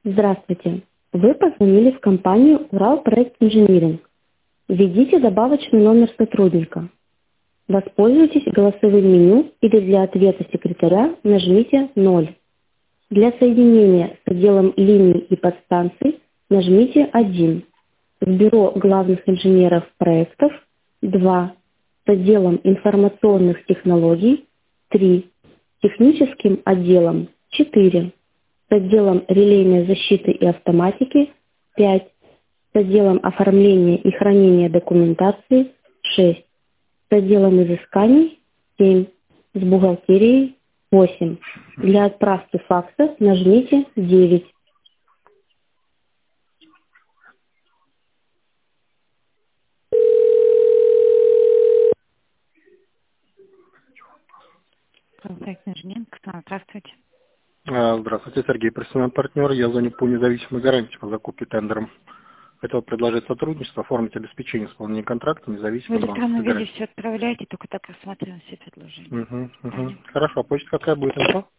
Здравствуйте. Вы позвонили в компанию «Урал Проект Инжиниринг». Введите добавочный номер сотрудника. Воспользуйтесь голосовым меню или для ответа секретаря нажмите 0. Для соединения с отделом линий и подстанций нажмите 1. В бюро главных инженеров проектов 2. С отделом информационных технологий 3. С техническим отделом 4. С отделом релейной защиты и автоматики 5. С отделом оформления и хранения документации 6. С отделом изысканий 7. С бухгалтерией 8. Для отправки факса нажмите 9. Проект инженеринг. Здравствуйте. Здравствуйте, Сергей, профессиональный партнер. Я звоню по независимой гарантии по закупке тендером. Хотел предложить сотрудничество, оформить обеспечение исполнения контракта В независимой электронном банковской виде гарантии. все отправляйте, только так рассматриваем все предложения. Хорошо, а почта какая будет? Инфо?